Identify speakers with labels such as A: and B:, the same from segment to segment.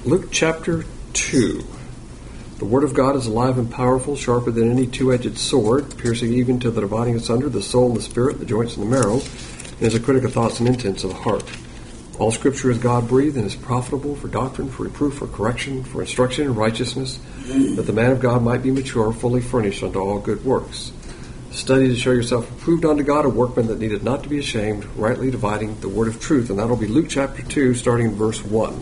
A: Luke chapter 2. The word of God is alive and powerful, sharper than any two-edged sword, piercing even to the dividing asunder the soul and the spirit, the joints and the marrow, and is a critic of thoughts and intents of the heart. All Scripture is God-breathed and is profitable for doctrine, for reproof, for correction, for instruction in righteousness, that the man of God might be mature, fully furnished unto all good works. Study to show yourself approved unto God, a workman that needeth not to be ashamed, rightly dividing the word of truth. And that'll be Luke chapter 2, starting in verse 1.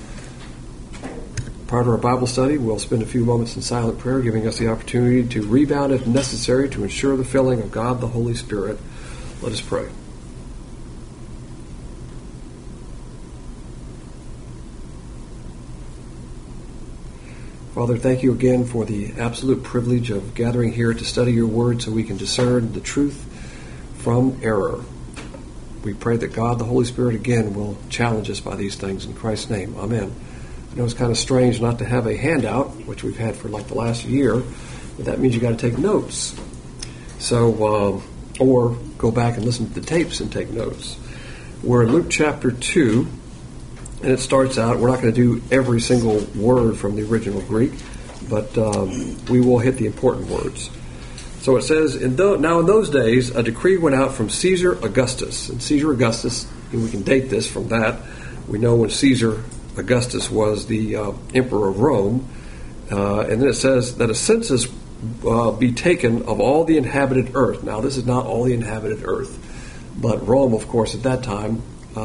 A: Prior to our Bible study, we'll spend a few moments in silent prayer, giving us the opportunity to rebound if necessary to ensure the filling of God the Holy Spirit. Let us pray. Father, thank you again for the absolute privilege of gathering here to study your word so we can discern the truth from error. We pray that God, the Holy Spirit, again will challenge us by these things. In Christ's name, amen. I know it's kind of strange not to have a handout, which we've had for like the last year, but that means you got to take notes. So, or go back and listen to the tapes and take notes. We're in Luke chapter 2. And it starts out, we're not going to do every single word from the original Greek, but we will hit the important words. So it says, now in those days, a decree went out from Caesar Augustus. And Caesar Augustus, and we can date this from that. We know when Caesar Augustus was the emperor of Rome. And then it says that a census be taken of all the inhabited earth. Now this is not all the inhabited earth, but Rome, of course, at that time,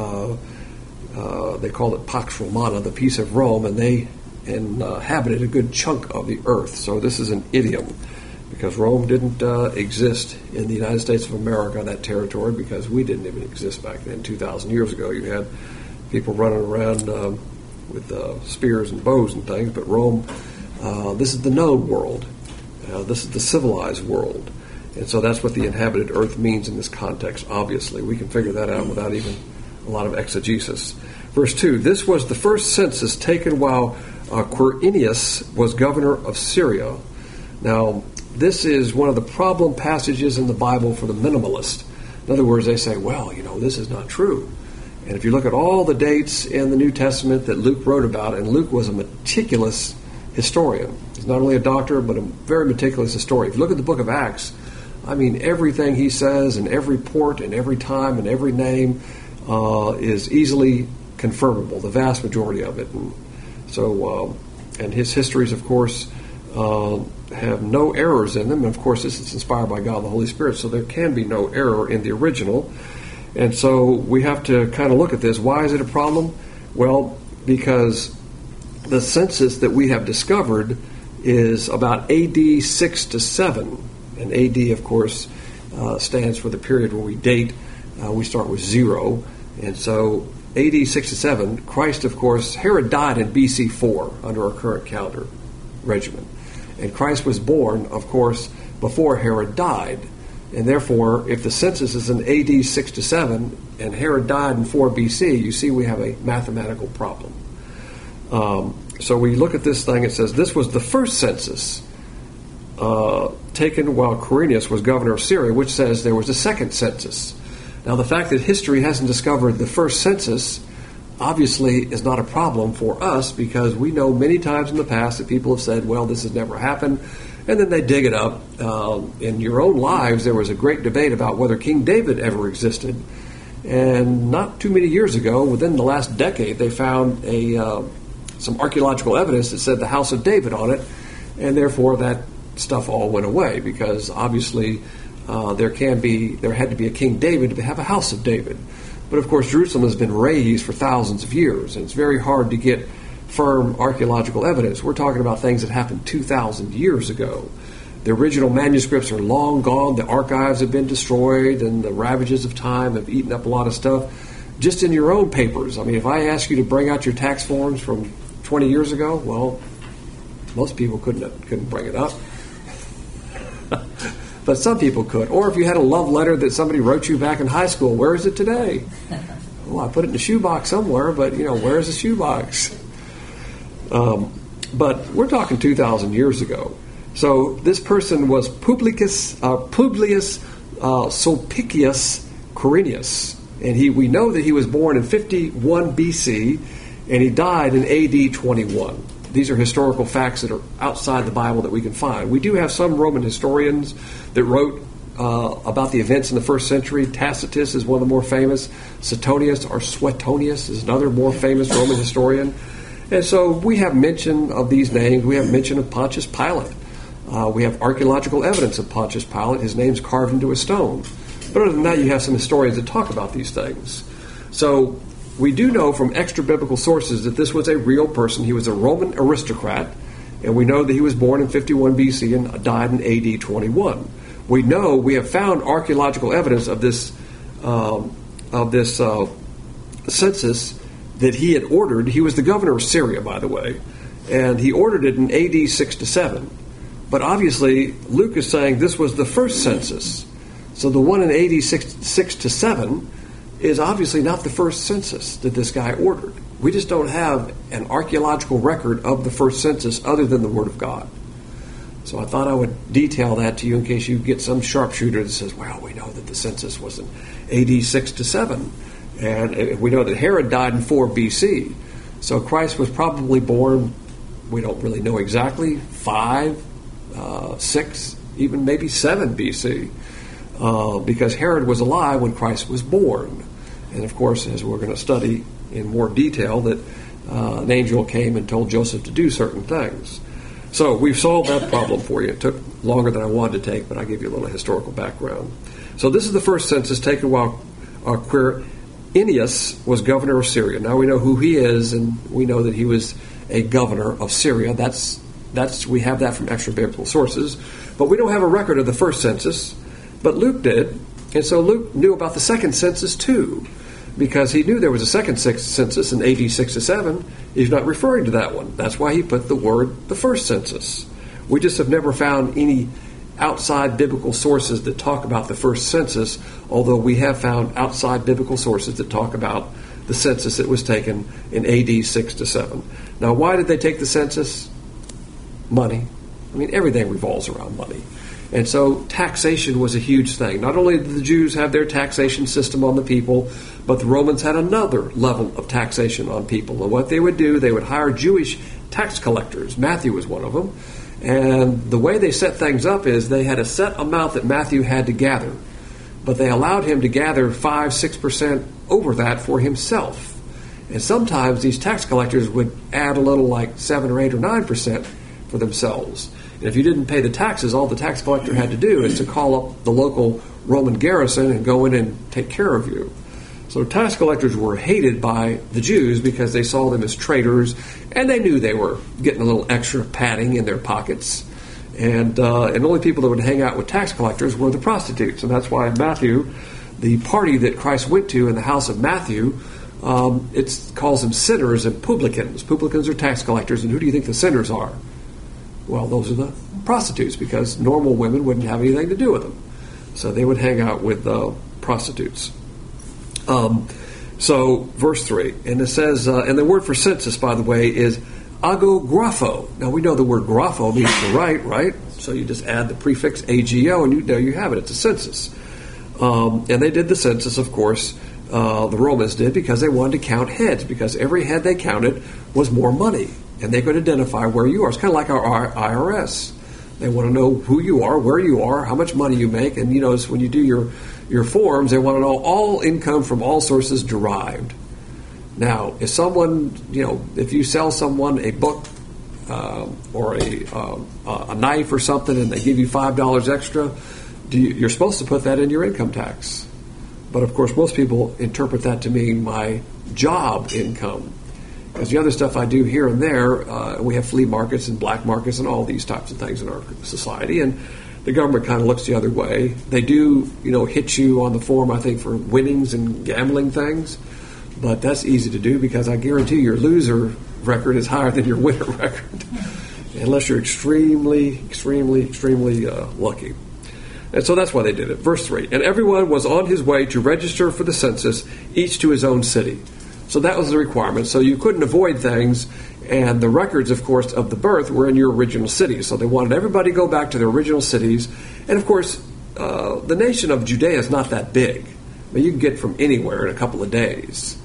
A: they called it Pax Romana, the peace of Rome, and they inhabited a good chunk of the earth. So this is an idiom, because Rome didn't exist in the United States of America, that territory, because we didn't even exist back then, 2,000 years ago. You had people running around with spears and bows and things, but Rome, this is the known world. This is the civilized world. And so that's what the inhabited earth means in this context, obviously. We can figure that out without even a lot of exegesis. Verse 2, this was the first census taken while Quirinius was governor of Syria. Now, this is one of the problem passages in the Bible for the minimalist. In other words, they say, well, this is not true. And if you look at all the dates in the New Testament that Luke wrote about, and Luke was a meticulous historian. He's not only a doctor, but a very meticulous historian. If you look at the book of Acts, everything he says and every port and every time and every name is easily confirmable, the vast majority of it. And so, and his histories, of course, have no errors in them. And of course, this is inspired by God, the Holy Spirit, so there can be no error in the original. And so we have to kind of look at this. Why is it a problem? Well, because the census that we have discovered is about AD 6 to 7. And AD, of course, stands for the period where we date. We start with 0. And so AD 6 to 7, Christ, of course, Herod died in BC 4 under our current calendar regimen. And Christ was born, of course, before Herod died. And therefore, if the census is in AD 6 to 7 and Herod died in 4 BC, you see we have a mathematical problem. So we look at this thing, it says this was the first census taken while Quirinius was governor of Syria, which says there was a second census. Now, the fact that history hasn't discovered the first census obviously is not a problem for us, because we know many times in the past that people have said, well, this has never happened, and then they dig it up. In your own lives, there was a great debate about whether King David ever existed. And not too many years ago, within the last decade, they found some archaeological evidence that said the House of David on it, and therefore that stuff all went away, because obviously there had to be a King David to have a House of David. But of course, Jerusalem has been razed for thousands of years, and it's very hard to get firm archaeological evidence. We're talking about things that happened 2,000 years ago. The original manuscripts are long gone. The archives have been destroyed, and the ravages of time have eaten up a lot of stuff. Just in your own papers. If I ask you to bring out your tax forms from 20 years ago, well, most people couldn't bring it up. But some people could. Or if you had a love letter that somebody wrote you back in high school, where is it today? I put it in a shoebox somewhere, but, where is the shoebox? But we're talking 2,000 years ago. So this person was Publius Sulpicius Quirinius. And we know that he was born in 51 BC. and he died in AD 21. These are historical facts that are outside the Bible that we can find. We do have some Roman historians that wrote about the events in the first century. Tacitus is one of the more famous. Suetonius or Suetonius is another more famous Roman historian. And so we have mention of these names. We have mention of Pontius Pilate. We have archaeological evidence of Pontius Pilate. His name's carved into a stone. But other than that, you have some historians that talk about these things. So we do know from extra-biblical sources that this was a real person. He was a Roman aristocrat, and we know that he was born in 51 BC and died in AD 21. We have found archaeological evidence of this census that he had ordered. He was the governor of Syria, by the way, and he ordered it in AD 6 to 7. But obviously, Luke is saying this was the first census. So the one in AD 6 to 7 is obviously not the first census that this guy ordered. We just don't have an archaeological record of the first census other than the Word of God. So I thought I would detail that to you in case you get some sharpshooter that says, well, we know that the census was in AD 6 to 7. And we know that Herod died in 4 BC. So Christ was probably born, we don't really know exactly, 5, 6, even maybe 7 BC. Because Herod was alive when Christ was born. And of course, as we're going to study in more detail, that an angel came and told Joseph to do certain things. So we've solved that problem for you. It took longer than I wanted to take, but I gave you a little historical background. So this is the first census taken while Quirinius was governor of Syria. Now we know who he is, and we know that he was a governor of Syria. We have that from extra-biblical sources. But we don't have a record of the first census, but Luke did. And so Luke knew about the second census too, because he knew there was a second census in AD 6 to 7. He's not referring to that one. That's why he put the word the first census. We just have never found any outside biblical sources that talk about the first census, although we have found outside biblical sources that talk about the census that was taken in AD 6 to 7. Now, why did they take the census? Money. I mean, everything revolves around money. And so taxation was a huge thing. Not only did the Jews have their taxation system on the people, but the Romans had another level of taxation on people. And what they would do, they would hire Jewish tax collectors. Matthew was one of them. And the way they set things up is they had a set amount that Matthew had to gather, but they allowed him to gather 5-6% over that for himself. And sometimes these tax collectors would add a little, like 7 or 8 or 9% for themselves. And if you didn't pay the taxes, all the tax collector had to do is to call up the local Roman garrison and go in and take care of you. So tax collectors were hated by the Jews because they saw them as traitors, and they knew they were getting a little extra padding in their pockets. And only people that would hang out with tax collectors were the prostitutes. And that's why Matthew, the party that Christ went to in the house of Matthew, it calls them sinners and publicans. Publicans are tax collectors, and who do you think the sinners are? Well, those are the prostitutes, because normal women wouldn't have anything to do with them. So they would hang out with prostitutes. So, verse 3, and it says, and the word for census, by the way, is agographo. Now, we know the word grapho means to write, right? So you just add the prefix ago, and there you have it. It's a census. And they did the census, of course, the Romans did, because they wanted to count heads, because every head they counted was more money, and they could identify where you are. It's kind of like our IRS. They want to know who you are, where you are, how much money you make, and you know, when you do your forms, they want to know all income from all sources derived. Now, if someone, if you sell someone a book or a knife or something, and they give you $5 extra, you're supposed to put that in your income tax. But of course, most people interpret that to mean my job income. Because the other stuff I do here and there, we have flea markets and black markets and all these types of things in our society, and the government kind of looks the other way. They do, hit you on the form, I think, for winnings and gambling things, but that's easy to do because I guarantee your loser record is higher than your winner record, unless you're extremely, extremely, extremely lucky. And so that's why they did it. Verse 3, and everyone was on his way to register for the census, each to his own city. So that was the requirement. So you couldn't avoid things. And the records, of course, of the birth were in your original cities. So they wanted everybody to go back to their original cities. And, of course, the nation of Judea is not that big. I mean, you can get from anywhere in a couple of days.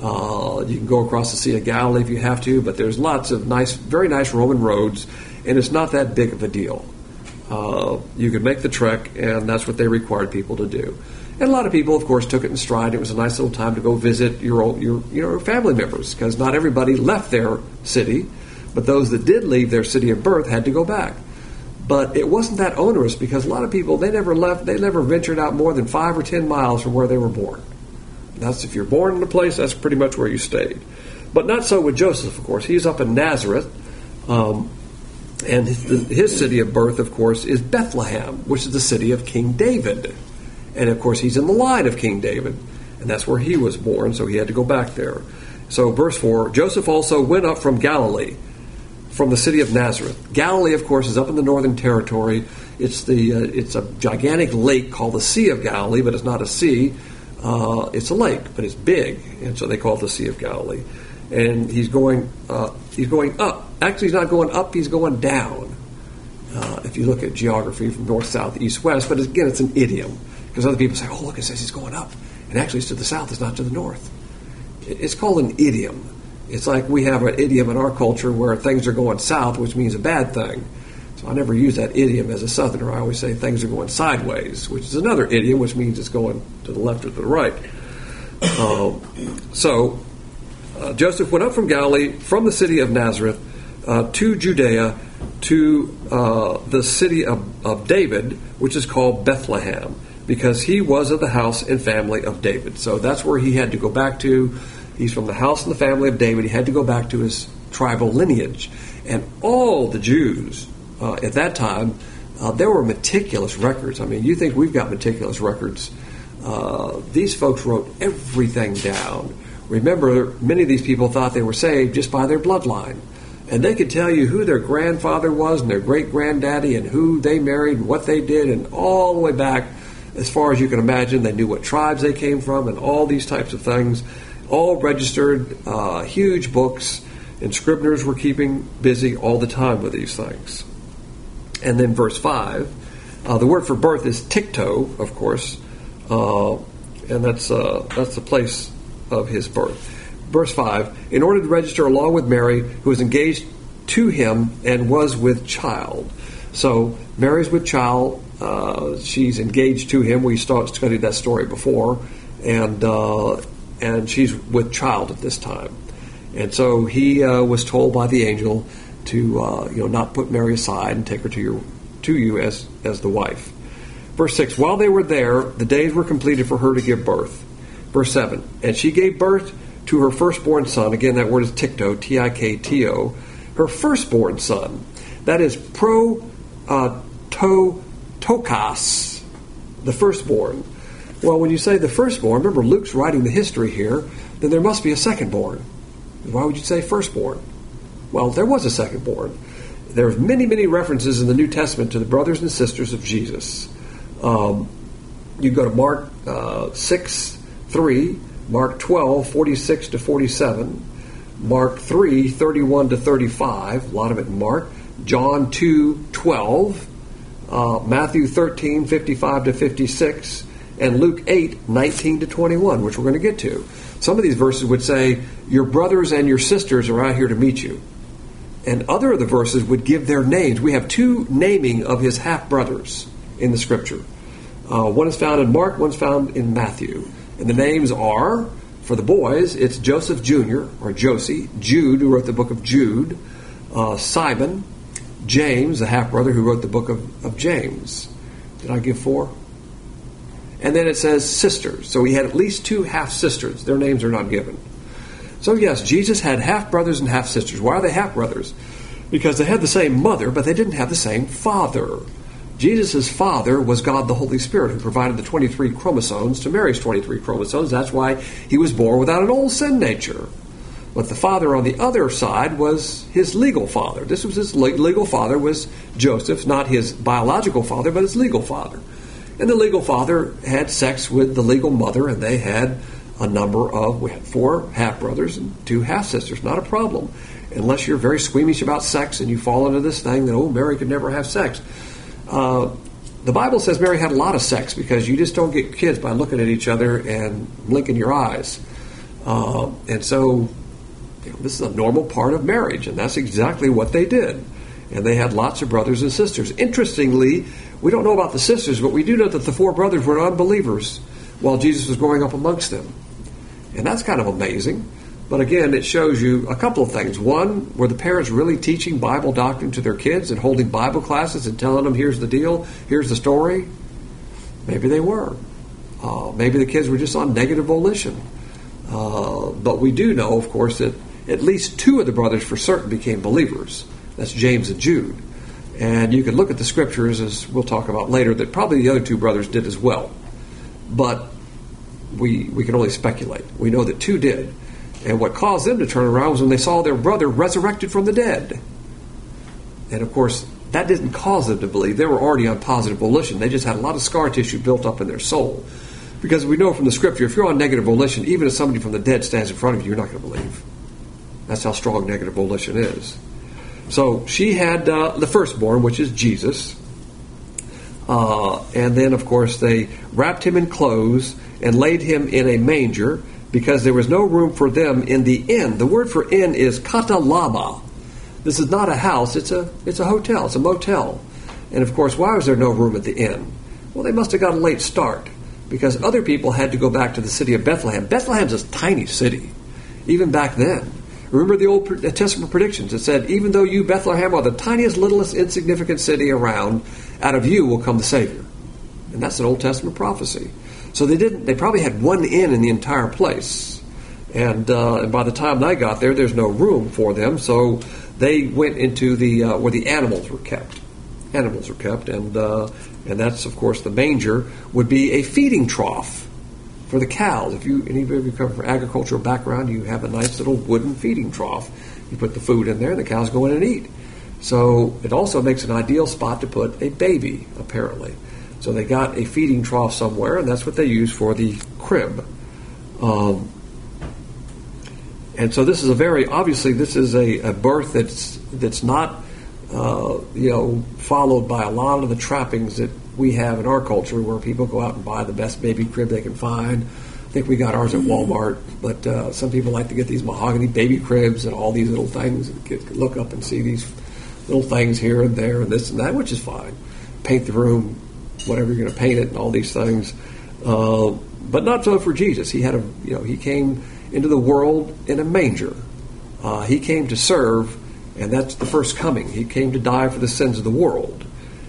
A: You can go across the Sea of Galilee if you have to, but there's lots of very nice Roman roads, and it's not that big of a deal. You could make the trek, and that's what they required people to do. And a lot of people, of course, took it in stride. It was a nice little time to go visit your family members, because not everybody left their city, but those that did leave their city of birth had to go back. But it wasn't that onerous, because a lot of people, they never ventured out more than 5 or 10 miles from where they were born. That's if you're born in a place, that's pretty much where you stayed. But not so with Joseph, of course. He's up in Nazareth, and his city of birth, of course, is Bethlehem, which is the city of King David. And, of course, he's in the line of King David, and that's where he was born, so he had to go back there. So, verse 4, Joseph also went up from Galilee, from the city of Nazareth. Galilee, of course, is up in the northern territory. It's a gigantic lake called the Sea of Galilee, but it's not a sea. It's a lake, but it's big, and so they call it the Sea of Galilee. And he's going up. Actually, he's not going up, he's going down. If you look at geography from north, south, east, west, but again, it's an idiom. Because other people say, oh, look, it says he's going up. And actually, it's to the south, it's not to the north. It's called an idiom. It's like we have an idiom in our culture where things are going south, which means a bad thing. So I never use that idiom as a Southerner. I always say things are going sideways, which is another idiom, which means it's going to the left or to the right. Joseph went up from Galilee, from the city of Nazareth, to Judea, to the city of David, which is called Bethlehem, because he was of the house and family of David. So that's where he had to go back to. He's from the house and the family of David. He had to go back to his tribal lineage. And all the Jews at that time, there were meticulous records. I mean, you think we've got meticulous records. These folks wrote everything down. Remember, many of these people thought they were saved just by their bloodline. And they could tell you who their grandfather was and their great-granddaddy and who they married and what they did, and all the way back as far as you can imagine. They knew what tribes they came from and all these types of things. All registered, huge books, and scriveners were keeping busy all the time with these things. And then verse 5, the word for birth is tikto, of course, and that's the place of his birth. Verse 5, in order to register along with Mary, who was engaged to him and was with child. So Mary's with child, she's engaged to him. We studied that story before, and she's with child at this time. And so he was told by the angel to not put Mary aside and take her to you as the wife. Verse 6, while they were there, the days were completed for her to give birth. Verse 7, and she gave birth to her firstborn son. Again, that word is tikto, T-I-K-T-O. Her firstborn son. That is tokas, the firstborn. Well, when you say the firstborn, remember Luke's writing the history here, then there must be a secondborn. Why would you say firstborn? Well, there was a secondborn. There's many, many references in the New Testament to the brothers and sisters of Jesus. You go to Mark 6:3, Mark 12:46 to 47, Mark 3:31 to 35, a lot of it in Mark, John 2:12, Matthew 13:55 to 56, and Luke 8:19 to 21, which we're going to get to. Some of these verses would say, your brothers and your sisters are out here to meet you. And other of the verses would give their names. We have two naming of his half-brothers in the Scripture. One is found in Mark, one's found in Matthew. And the names are, for the boys, it's Joseph Jr., or Josie, Jude, who wrote the book of Jude, Simon, James, the half-brother who wrote the book of James. Did I give 4? And then it says sisters. So he had at least 2 half-sisters. Their names are not given. So yes, Jesus had half-brothers and half-sisters. Why are they half-brothers? Because they had the same mother, but they didn't have the same father. Jesus' father was God the Holy Spirit, who provided the 23 chromosomes to Mary's 23 chromosomes. That's why he was born without an old sin nature. But the father on the other side was his legal father. This was his legal father was Joseph, not his biological father, but his legal father. And the legal father had sex with the legal mother, and they had we had 4 half-brothers and 2 half-sisters. Not a problem. Unless you're very squeamish about sex and you fall into this thing that, Mary could never have sex. The Bible says Mary had a lot of sex, because you just don't get kids by looking at each other and blinking your eyes. And so this is a normal part of marriage, and that's exactly what they did. And they had lots of brothers and sisters. Interestingly, we don't know about the sisters, but we do know that the 4 brothers were unbelievers while Jesus was growing up amongst them. And that's kind of amazing. But again, it shows you a couple of things. One, were the parents really teaching Bible doctrine to their kids and holding Bible classes and telling them, here's the deal, here's the story? Maybe they were. Maybe the kids were just on negative volition. But we do know, of course, that at least 2 of the brothers for certain became believers. That's James and Jude. And you can look at the scriptures, as we'll talk about later, that probably the other 2 brothers did as well. But we can only speculate. We know that 2 did. And what caused them to turn around was when they saw their brother resurrected from the dead. And of course, that didn't cause them to believe. They were already on positive volition. They just had a lot of scar tissue built up in their soul. Because we know from the scripture, if you're on negative volition, even if somebody from the dead stands in front of you, you're not going to believe. That's how strong negative volition is. So she had the firstborn, which is Jesus. And then, of course, they wrapped him in clothes and laid him in a manger because there was no room for them in the inn. The word for inn is katalama. This is not a house, it's a hotel, it's a motel. And of course, why was there no room at the inn? Well, they must have got a late start because other people had to go back to the city of Bethlehem. Bethlehem's a tiny city, even back then. Remember the Old Testament predictions. It said, even though you, Bethlehem, are the tiniest, littlest, insignificant city around, out of you will come the Savior. And that's an Old Testament prophecy. So they probably had one inn in the entire place. And by the time they got there, there's no room for them. So they went into where the animals were kept. Animals were kept, and that's, of course, the manger would be a feeding trough for the cows. If any of you come from an agricultural background, you have a nice little wooden feeding trough. You put the food in there, and the cows go in and eat. So it also makes an ideal spot to put a baby, apparently. So they got a feeding trough somewhere, and that's what they used for the crib. And so this is a birth that's not followed by a lot of the trappings that we have in our culture, where people go out and buy the best baby crib they can find. I think we got ours at Walmart, but some people like to get these mahogany baby cribs and all these little things, and look up and see these little things here and there and this and that, which is fine. Paint the room, whatever you're going to paint it, and all these things. But not so for Jesus. He came into the world in a manger. He came to serve, and that's the first coming. He came to die for the sins of the world.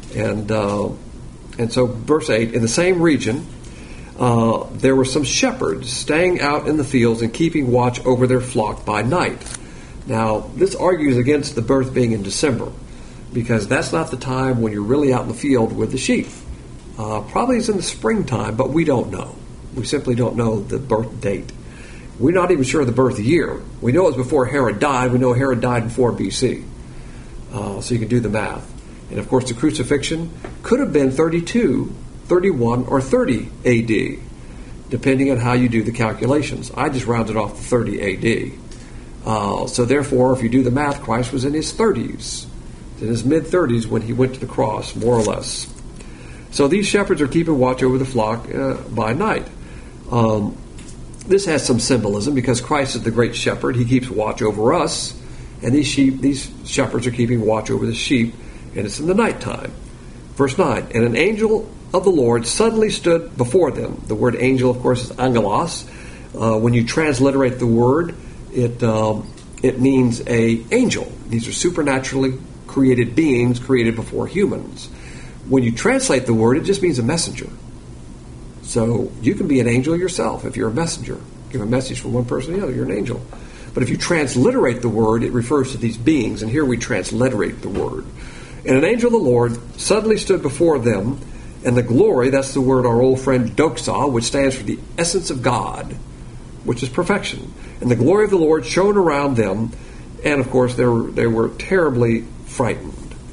A: And so, verse 8, in the same region, there were some shepherds staying out in the fields and keeping watch over their flock by night. Now, this argues against the birth being in December, because that's not the time when you're really out in the field with the sheep. Probably it's in the springtime, but we don't know. We simply don't know the birth date. We're not even sure of the birth year. We know it was before Herod died. We know Herod died in 4 BC. So you can do the math. And of course, the crucifixion could have been 32, 31, or 30 AD, depending on how you do the calculations. I just rounded off to 30 AD. So therefore, if you do the math, Christ was in his 30s, in his mid-30s when he went to the cross, more or less. So these shepherds are keeping watch over the flock by night. This has some symbolism because Christ is the great shepherd. He keeps watch over us, and these shepherds are keeping watch over the sheep, and it's in the nighttime. Verse 9, and an angel of the Lord suddenly stood before them. The word angel, of course, is angelos. When you transliterate the word, it means an angel. These are supernaturally created beings created before humans. When you translate the word, it just means a messenger. So you can be an angel yourself if you're a messenger. Give a message from one person to the other, you're an angel. But if you transliterate the word, it refers to these beings, and here we transliterate the word. And an angel of the Lord suddenly stood before them, and the glory, that's the word our old friend doxa, which stands for the essence of God, which is perfection. And the glory of the Lord shone around them, and of course they were terribly frightened.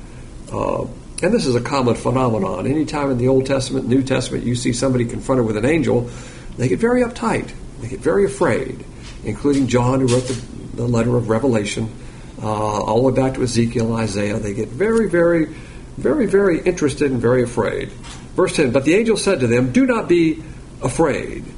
A: And this is a common phenomenon. Anytime in the Old Testament, New Testament, you see somebody confronted with an angel, they get very uptight. They get very afraid, including John, who wrote the letter of Revelation, all the way back to Ezekiel and Isaiah. They get very, very, very, very interested and very afraid. Verse 10, but the angel said to them, do not be afraid,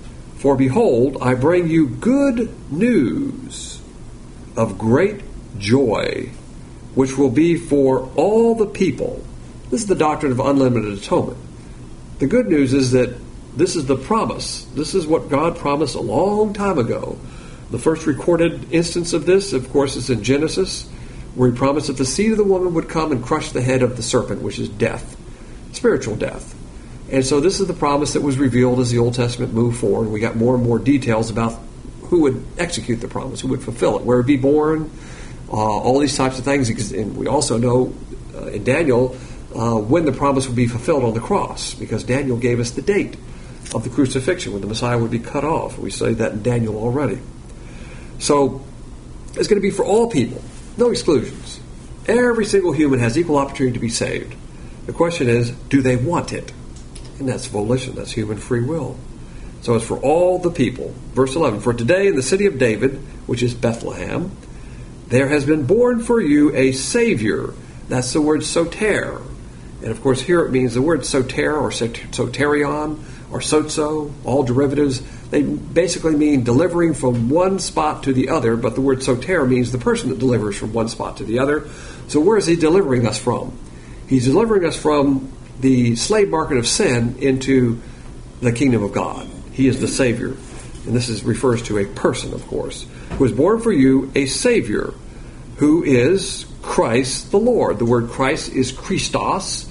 A: For behold, I bring you good news of great joy, which will be for all the people. This is the doctrine of unlimited atonement. The good news is that this is the promise. This is what God promised a long time ago. The first recorded instance of this, of course, is in Genesis, where he promised that the seed of the woman would come and crush the head of the serpent, which is death, spiritual death. And so this is the promise that was revealed as the Old Testament moved forward. We got more and more details about who would execute the promise, who would fulfill it, where it would be born, all these types of things. And we also know in Daniel when the promise would be fulfilled on the cross, because Daniel gave us the date of the crucifixion, when the Messiah would be cut off. We studied that in Daniel already. So it's going to be for all people, no exclusions. Every single human has equal opportunity to be saved. The question is, do they want it? And that's volition, that's human free will. So it's for all the people. Verse 11, for today in the city of David, which is Bethlehem, there has been born for you a Savior. That's the word soter. And of course here it means the word soter or soterion or sozo, all derivatives. They basically mean delivering from one spot to the other, but the word soter means the person that delivers from one spot to the other. So where is he delivering us from? He's delivering us from the slave market of sin into the kingdom of God. He is the Savior. And this refers to a person, of course, who is born for you a Savior, who is Christ the Lord. The word Christ is Christos,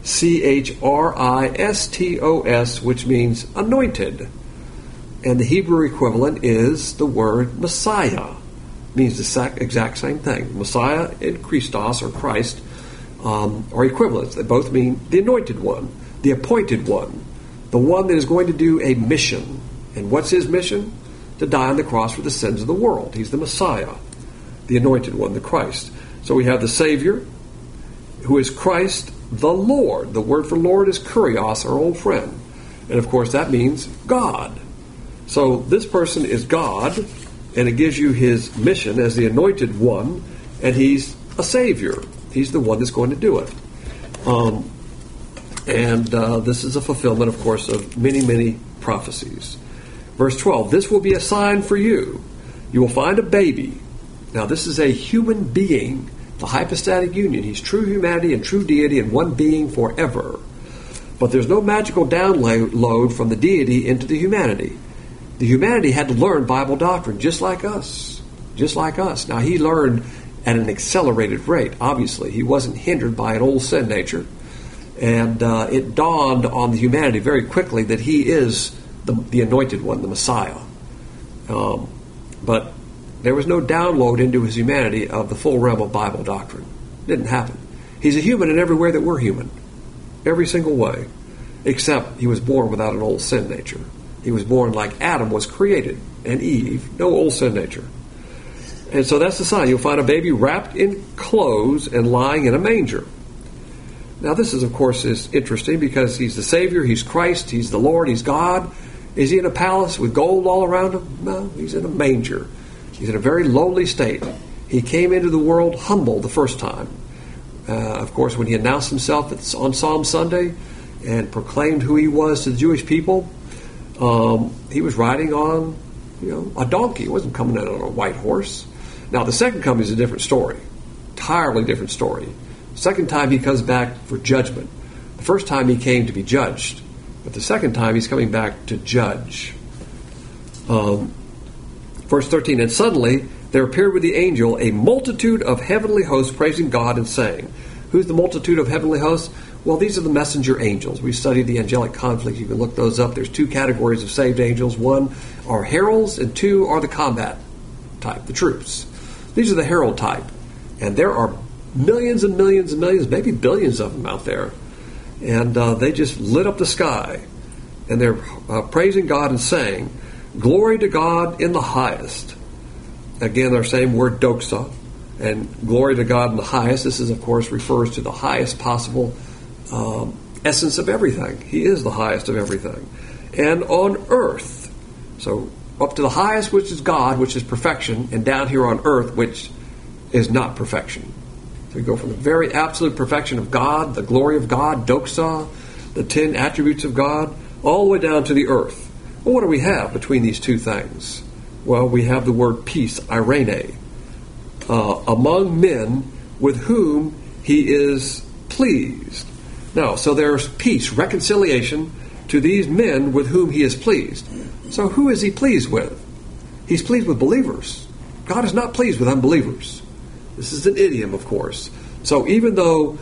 A: Christos, which means anointed. And the Hebrew equivalent is the word Messiah. It means the exact same thing. Messiah and Christos, or Christ, are equivalents. They both mean the anointed one, the appointed one, the one that is going to do a mission. And what's his mission? To die on the cross for the sins of the world. He's the Messiah, the anointed one, the Christ. So we have the Savior, who is Christ the Lord. The word for Lord is kurios, our old friend. And of course that means God. So this person is God, and it gives you his mission as the anointed one, and he's a Savior. He's the one that's going to do it. This is a fulfillment, of course, of many, many prophecies. Verse 12, this will be a sign for you. You will find a baby. Now, this is a human being, the hypostatic union. He's true humanity and true deity in one being forever. But there's no magical download from the deity into the humanity. The humanity had to learn Bible doctrine just like us. Just like us. Now, he learned at an accelerated rate, obviously. He wasn't hindered by an old sin nature. And it dawned on the humanity very quickly that he is the anointed one, the Messiah. But there was no download into his humanity of the full realm of Bible doctrine. It didn't happen. He's a human in every way that we're human. Every single way. Except he was born without an old sin nature. He was born like Adam was created, and Eve, no old sin nature. And so that's the sign. You'll find a baby wrapped in clothes and lying in a manger. Now this is, of course, is interesting because he's the Savior, he's Christ, he's the Lord, he's God. Is he in a palace with gold all around him? No, he's in a manger. He's in a very lowly state. He came into the world humble the first time. Of course, when he announced himself on Palm Sunday and proclaimed who he was to the Jewish people, he was riding on, a donkey. He wasn't coming in on a white horse. Now, the second coming is a different story. Entirely different story. Second time he comes back for judgment. The first time he came to be judged. But the second time he's coming back to judge. Verse 13, and suddenly there appeared with the angel a multitude of heavenly hosts praising God and saying, who's the multitude of heavenly hosts? Well, these are the messenger angels. We studied the angelic conflict. You can look those up. There's two categories of saved angels. One are heralds, and two are the combat type, the troops. These are the herald type. And there are millions and millions and millions, maybe billions of them out there. And they just lit up the sky. And they're praising God and saying, glory to God in the highest. Again, our same word, doxa. And glory to God in the highest. This is, of course, refers to the highest possible essence of everything. He is the highest of everything. And on earth. So up to the highest, which is God, which is perfection, and down here on earth, which is not perfection. So we go from the very absolute perfection of God, the glory of God, doxa, the 10 attributes of God, all the way down to the earth, Well, what do we have between these two things? Well, we have the word peace, eirene, among men with whom he is pleased. Now, so there's peace, reconciliation to these men with whom he is pleased. So who is he pleased with? He's pleased with believers. God is not pleased with unbelievers. This is an idiom, of course. So even though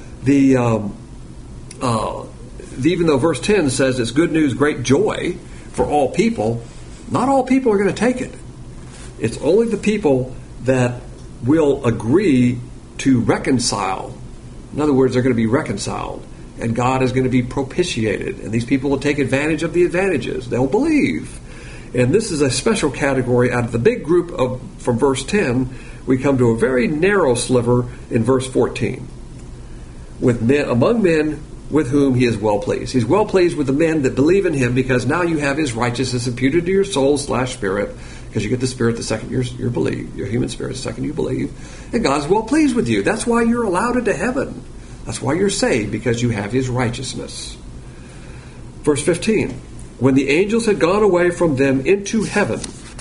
A: verse 10 says it's good news, great joy for all people, not all people are going to take it. It's only the people that will agree to reconcile. In other words, they're going to be reconciled, and God is going to be propitiated, and these people will take advantage of the advantages. They'll believe. And this is a special category. Out of the big group from verse 10, we come to a very narrow sliver in verse 14. Among men with whom he is well pleased. He's well pleased with the men that believe in him, because now you have his righteousness imputed to your soul / spirit, because you get the spirit the second you believe, your human spirit the second you believe, and God's well pleased with you. That's why you're allowed into heaven. That's why you're saved, because you have his righteousness. Verse 15, when the angels had gone away from them into heaven,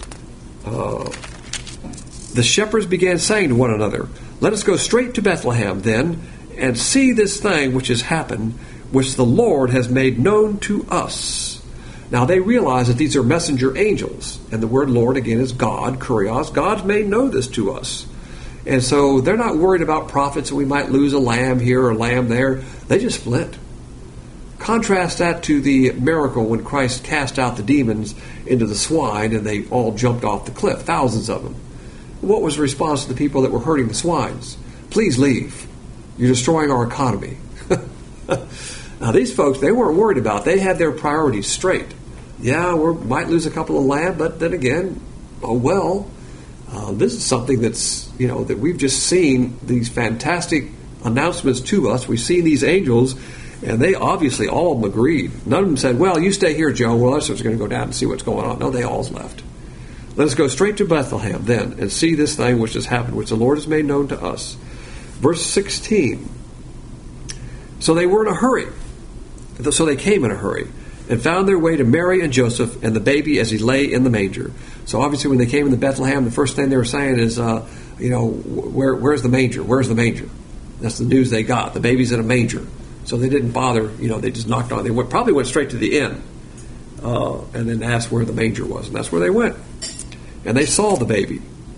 A: the shepherds began saying to one another, let us go straight to Bethlehem then, and see this thing which has happened, which the Lord has made known to us. Now they realize that these are messenger angels, and the word Lord again is God, kurios. God's made known this to us. And so they're not worried about prophets, and we might lose a lamb here or a lamb there. They just fled. Contrast that to the miracle when Christ cast out the demons into the swine, and they all jumped off the cliff, thousands of them. What was the response to the people that were herding the swines? Please leave. You're destroying our economy. Now, these folks, they weren't worried about it. They had their priorities straight. Yeah, we might lose a couple of lamb, but then again, oh well. This is something that's, that we've just seen these fantastic announcements to us. We've seen these angels, and they obviously all of them agreed. None of them said, well, you stay here, Joe. Well, us are going to go down and see what's going on. No, they all left. Let us go straight to Bethlehem then and see this thing which has happened, which the Lord has made known to us. Verse 16. So they were in a hurry. So they came in a hurry and found their way to Mary and Joseph and the baby as he lay in the manger. So obviously when they came into Bethlehem, the first thing they were saying is, where's the manger? Where's the manger? That's the news they got. The baby's in a manger. So they didn't bother, they just knocked on. They probably went straight to the inn and then asked where the manger was. And that's where they went. And they saw the baby.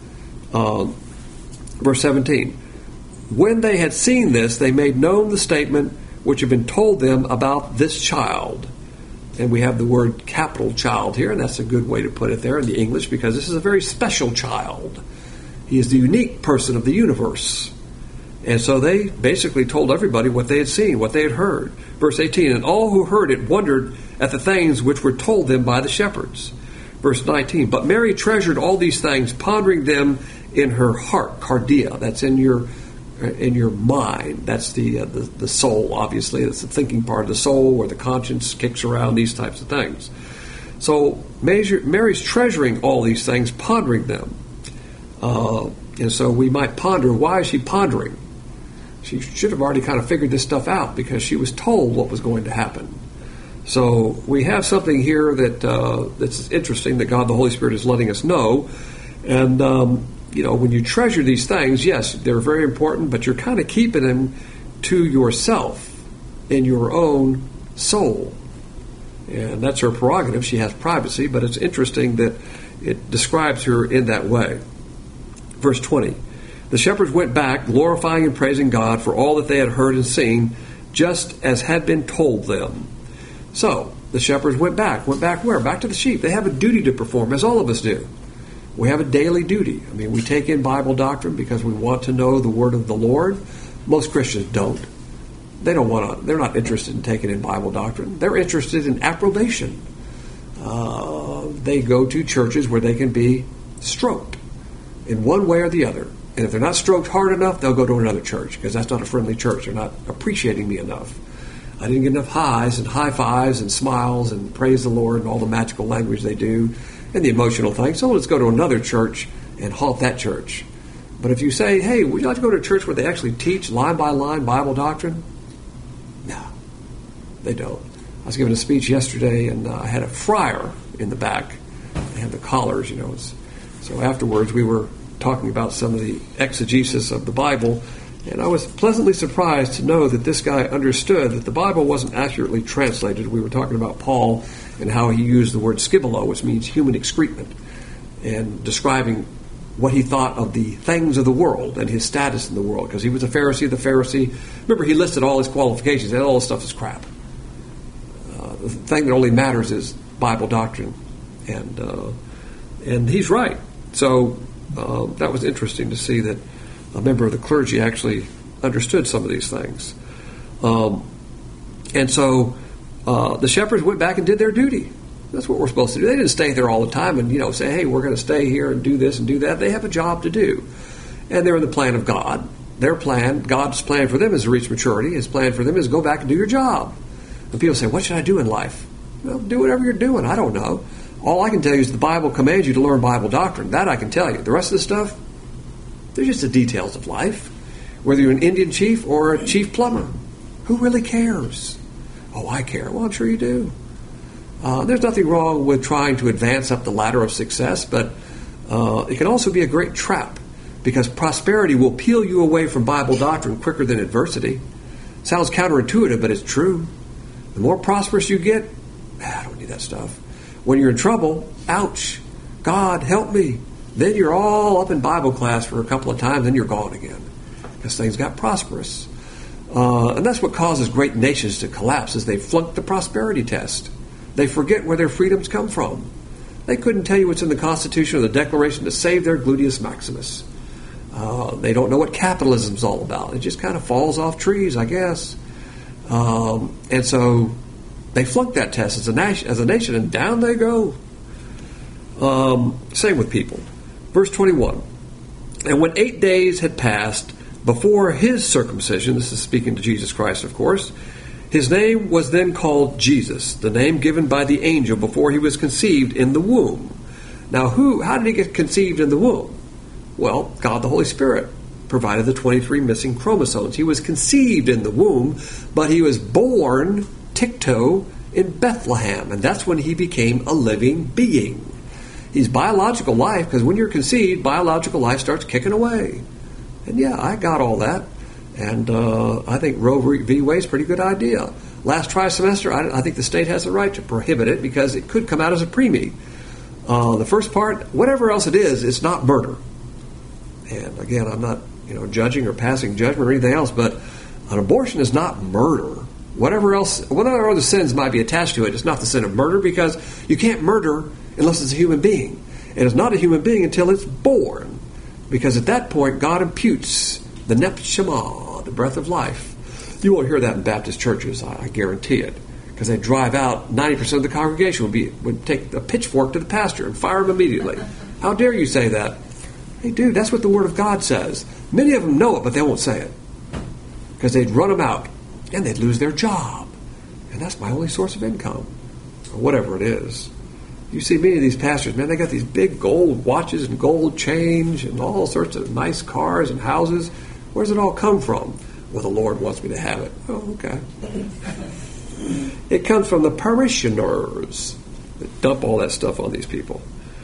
A: Verse 17. When they had seen this, they made known the statement which had been told them about this child. And we have the word capital child here, and that's a good way to put it there in the English, because this is a very special child. He is the unique person of the universe. And so they basically told everybody what they had seen, what they had heard. Verse 18, and all who heard it wondered at the things which were told them by the shepherds. Verse 19, but Mary treasured all these things, pondering them in her heart, cardia. That's in your mind. That's the soul, obviously. That's the thinking part of the soul, where the conscience kicks around, these types of things. So Mary's treasuring all these things, pondering them. And so we might ponder, why is she pondering? She should have already kind of figured this stuff out, because she was told what was going to happen. So we have something here that's interesting, that God the Holy Spirit is letting us know. And when you treasure these things, yes, they're very important, but you're kind of keeping them to yourself in your own soul. And that's her prerogative. She has privacy, but it's interesting that it describes her in that way. Verse 20, the shepherds went back, glorifying and praising God for all that they had heard and seen, just as had been told them. So, the shepherds went back. Went back where? Back to the sheep. They have a duty to perform, as all of us do. We have a daily duty. I mean, we take in Bible doctrine because we want to know the word of the Lord. Most Christians don't. They don't want to. They're not interested in taking in Bible doctrine. They're interested in approbation. They go to churches where they can be stroked in one way or the other. And if they're not stroked hard enough, they'll go to another church, because that's not a friendly church. They're not appreciating me enough. I didn't get enough highs and high fives and smiles and praise the Lord and all the magical language they do and the emotional thing. So let's go to another church and haunt that church. But if you say, hey, would you like to go to a church where they actually teach line by line Bible doctrine? No, they don't. I was giving a speech yesterday, and I had a friar in the back. They had the collars, So afterwards we were talking about some of the exegesis of the Bible, and I was pleasantly surprised to know that this guy understood that the Bible wasn't accurately translated. We were talking about Paul and how he used the word skibolo, which means human excrement, and describing what he thought of the things of the world and his status in the world, because he was a Pharisee of the Pharisee. Remember, he listed all his qualifications, and all this stuff is crap. The thing that only matters is Bible doctrine, and he's right. So that was interesting to see that a member of the clergy actually understood some of these things. And so the shepherds went back and did their duty. That's what we're supposed to do. They didn't stay there all the time and, say, hey, we're going to stay here and do this and do that. They have a job to do. And they're in the plan of God. Their plan, God's plan for them is to reach maturity. His plan for them is go back and do your job. And people say, what should I do in life? Well, do whatever you're doing. I don't know. All I can tell you is the Bible commands you to learn Bible doctrine. That I can tell you. The rest of the stuff, they're just the details of life. Whether you're an Indian chief or a chief plumber, who really cares? Oh, I care. Well, I'm sure you do. There's nothing wrong with trying to advance up the ladder of success, but it can also be a great trap, because prosperity will peel you away from Bible doctrine quicker than adversity. Sounds counterintuitive, but it's true. The more prosperous you get, I don't need that stuff. When you're in trouble, ouch, God help me. Then you're all up in Bible class for a couple of times, then you're gone again, because things got prosperous. And that's what causes great nations to collapse, is they flunk the prosperity test. They forget where their freedoms come from. They couldn't tell you what's in the Constitution or the Declaration to save their gluteus maximus. They don't know what capitalism's all about. It just kind of falls off trees, I guess. And so they flunk that test as a nation, and down they go. Same with people. Verse 21. And when 8 days had passed before his circumcision, this is speaking to Jesus Christ, of course, his name was then called Jesus, the name given by the angel before he was conceived in the womb. Now, how did he get conceived in the womb? Well, God the Holy Spirit provided the 23 missing chromosomes. He was conceived in the womb, but he was born ticto in Bethlehem, and that's when he became a living being. He's biological life, because when you're conceived, biological life starts kicking away. And yeah, I got all that. And I think Roe v. Wade's a pretty good idea. Last trimester, I think the state has the right to prohibit it, because it could come out as a preemie. The first part, whatever else it is, it's not murder. And again, I'm not judging or passing judgment or anything else, but an abortion is not murder. Whatever other sins might be attached to it, it's not the sin of murder, because you can't murder unless it's a human being. And it's not a human being until it's born, because at that point God imputes the Nefesh Shema, the breath of life. You won't hear that in Baptist churches, I guarantee it, because they drive out 90% of the congregation would take a pitchfork to the pastor and fire him immediately. How dare you say that? Hey, dude, that's what the Word of God says. Many of them know it, but they won't say it, because they'd run them out and they'd lose their job, and that's my only source of income, or whatever it is. You see many of these pastors, man, they got these big gold watches and gold change and all sorts of nice cars and houses. Where does it all come from? Well, the Lord wants me to have it. Oh, okay. It comes from the parishioners that dump all that stuff on these people.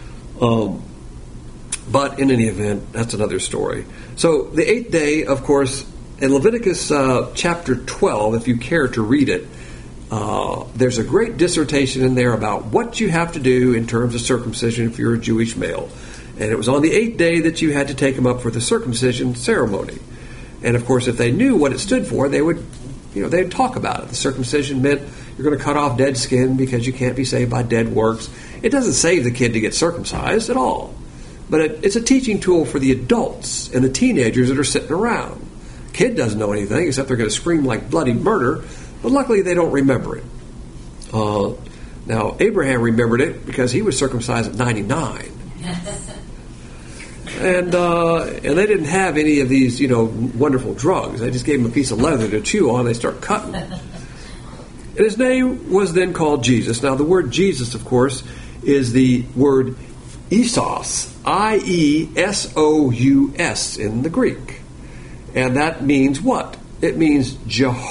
A: But in any event, that's another story. So the 8th day, of course, in Leviticus chapter 12, if you care to read it, there's a great dissertation in there about what you have to do in terms of circumcision if you're a Jewish male. And it was on the 8th day that you had to take him up for the circumcision ceremony. And of course, if they knew what it stood for, they would, they'd talk about it. The circumcision meant you're going to cut off dead skin because you can't be saved by dead works. It doesn't save the kid to get circumcised at all. But it's a teaching tool for the adults and the teenagers that are sitting around. Kid doesn't know anything except they're going to scream like bloody murder. But luckily, they don't remember it. Now, Abraham remembered it because he was circumcised at 99. And they didn't have any of these, wonderful drugs. They just gave him a piece of leather to chew on. They start cutting. And his name was then called Jesus. Now, the word Jesus, of course, is the word Iesous, I-E-S-O-U-S in the Greek. And that means what? It means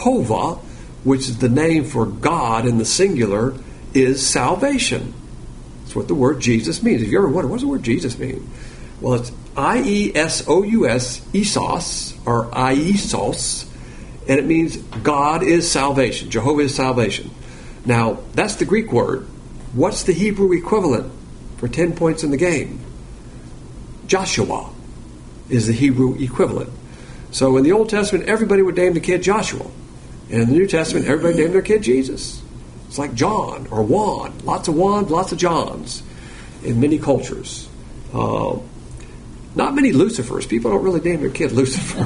A: Jehovah, which is the name for God in the singular, is salvation. That's what the word Jesus means. If you ever wonder, what does the word Jesus mean? Well, it's I-E-S-O-U-S, Isos, or Iesos, and it means God is salvation. Jehovah is salvation. Now, that's the Greek word. What's the Hebrew equivalent for 10 points in the game? Joshua is the Hebrew equivalent. So in the Old Testament, everybody would name the kid Joshua. And in the New Testament, everybody named their kid Jesus. It's like John or Juan. Lots of Juans, lots of Johns in many cultures. Not many Lucifers. People don't really name their kid Lucifer.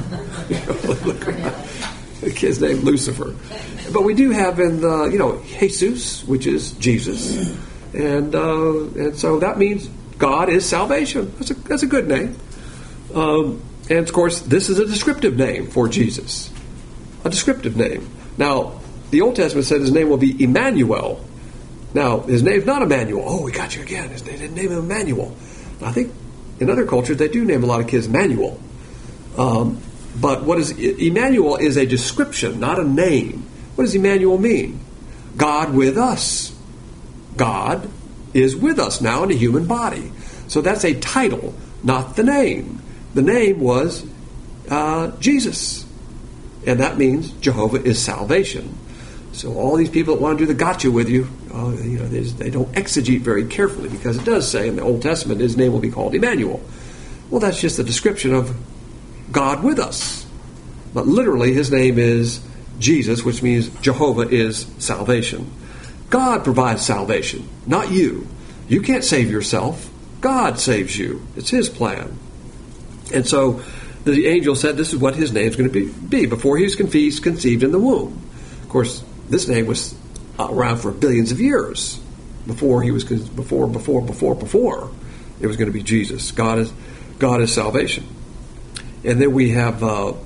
A: The kid's named Lucifer. But we do have in the, Jesus, which is Jesus. And so that means God is salvation. That's a good name. And of course, this is a descriptive name for Jesus. A descriptive name. Now, the Old Testament said his name will be Emmanuel. Now, his name's not Emmanuel. Oh, we got you again. They didn't name him Emmanuel. I think in other cultures they do name a lot of kids Emmanuel. But what is Emmanuel is a description, not a name. What does Emmanuel mean? God with us. God is with us now in a human body. So that's a title, not the name. The name was Jesus. And that means Jehovah is salvation. So all these people that want to do the gotcha with you, they don't exegete very carefully, because it does say in the Old Testament his name will be called Emmanuel. Well, that's just a description of God with us. But literally his name is Jesus, which means Jehovah is salvation. God provides salvation, not you. You can't save yourself. God saves you. It's his plan. And so the angel said this is what his name is going to be before he was conceived in the womb. Of course, this name was around for billions of years before he was before it was going to be Jesus. God is salvation. And then we have the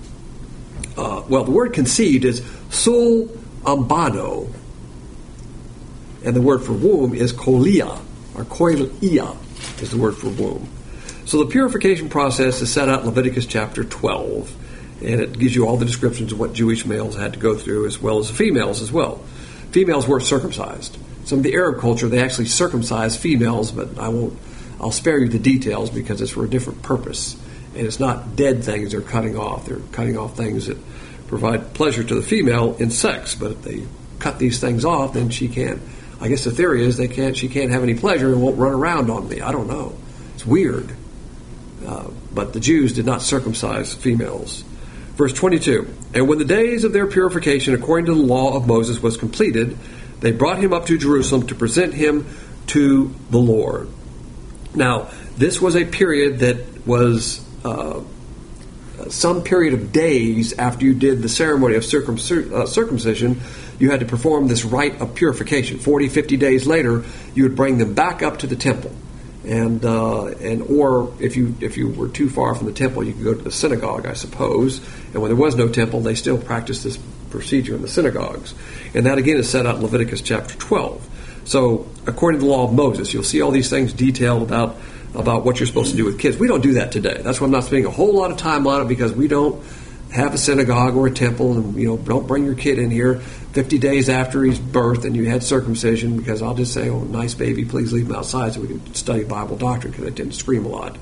A: word conceived is sul ambano, and the word for womb is kolia, or koilia is the word for womb. So the purification process is set out in Leviticus chapter 12. And it gives you all the descriptions of what Jewish males had to go through, as well as females as well. Females were circumcised. Some of the Arab culture, they actually circumcised females, but I'll spare you the details because it's for a different purpose. And it's not dead things they're cutting off. They're cutting off things that provide pleasure to the female in sex. But if they cut these things off, then she can't. I guess the theory is she can't have any pleasure and won't run around on me. I don't know. It's weird. But the Jews did not circumcise females. Verse 22, and when the days of their purification according to the law of Moses was completed, they brought him up to Jerusalem to present him to the Lord. Now, this was a period that was some period of days after you did the ceremony of circumcision. You had to perform this rite of purification. 40, 50 days later, you would bring them back up to the temple. Or if you were too far from the temple, you could go to the synagogue, I suppose. And when there was no temple, they still practiced this procedure in the synagogues. And that again is set out in Leviticus chapter 12. So according to the law of Moses, you'll see all these things detailed about what you're supposed to do with kids. We don't do that today. That's why I'm not spending a whole lot of time on it, because we don't have a synagogue or a temple, and don't bring your kid in here 50 days after his birth and you had circumcision, because I'll just say, oh, nice baby, please leave him outside so we can study Bible doctrine, because I tend to scream a lot.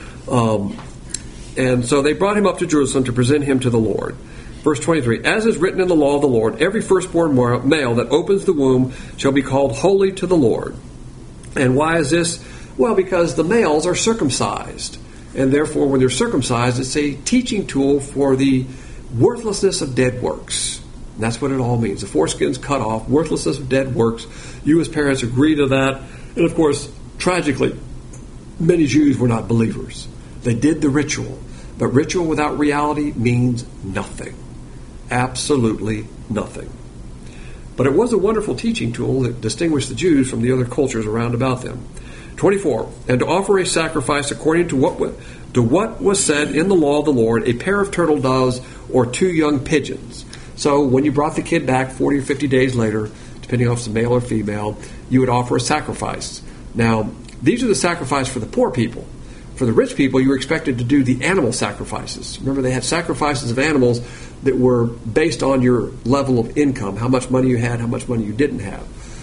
A: And so they brought him up to Jerusalem to present him to the Lord. Verse 23, as is written in the law of the Lord, every firstborn male that opens the womb shall be called holy to the Lord. And why is this? Well, because the males are circumcised. And therefore, when they're circumcised, it's a teaching tool for the worthlessness of dead works. And that's what it all means. The foreskin's cut off, worthlessness of dead works. You as parents agree to that. And of course, tragically, many Jews were not believers. They did the ritual. But ritual without reality means nothing. Absolutely nothing. But it was a wonderful teaching tool that distinguished the Jews from the other cultures around about them. 24, and to offer a sacrifice according to what was said in the law of the Lord, a pair of turtle doves or 2 young pigeons. So when you brought the kid back 40 or 50 days later, depending on if it's male or female, you would offer a sacrifice. Now, these are the sacrifice for the poor people. For the rich people, you were expected to do the animal sacrifices. Remember, they had sacrifices of animals that were based on your level of income, how much money you had, how much money you didn't have.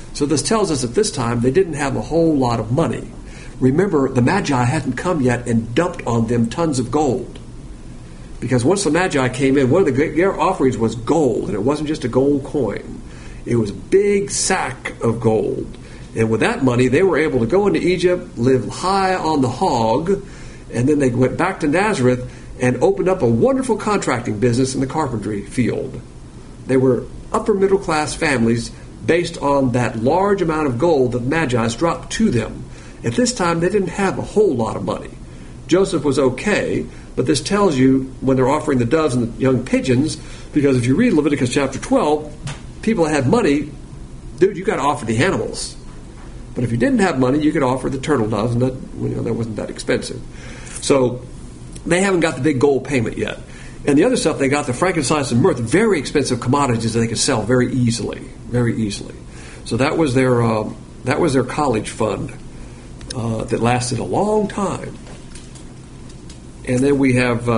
A: So this tells us at this time they didn't have a whole lot of money. Remember, the Magi hadn't come yet and dumped on them tons of gold. Because once the Magi came in, one of their offerings was gold, and it wasn't just a gold coin. It was a big sack of gold. And with that money, they were able to go into Egypt, live high on the hog, and then they went back to Nazareth and opened up a wonderful contracting business in the carpentry field. They were upper middle class families based on that large amount of gold that the Magi's dropped to them. At this time, they didn't have a whole lot of money. Joseph was okay, but this tells you when they're offering the doves and the young pigeons, because if you read Leviticus chapter 12, people that had money, dude, you got to offer the animals. But if you didn't have money, you could offer the turtle doves, and that wasn't that expensive. So they haven't got the big gold payment yet. And the other stuff, they got the frankincense and myrrh, very expensive commodities that they could sell very easily, very easily. So that was their college fund that lasted a long time. And then we have,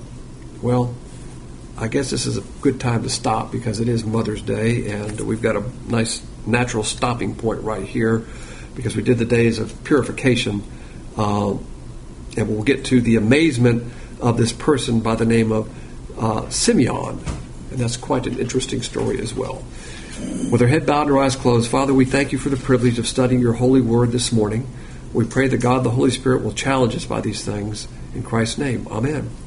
A: I guess this is a good time to stop because it is Mother's Day, and we've got a nice natural stopping point right here because we did the days of purification. And we'll get to the amazement of this person by the name of Simeon. And that's quite an interesting story as well. With our head bowed and our eyes closed, Father, we thank you for the privilege of studying your holy word this morning. We pray that God, the Holy Spirit, will challenge us by these things. In Christ's name, amen.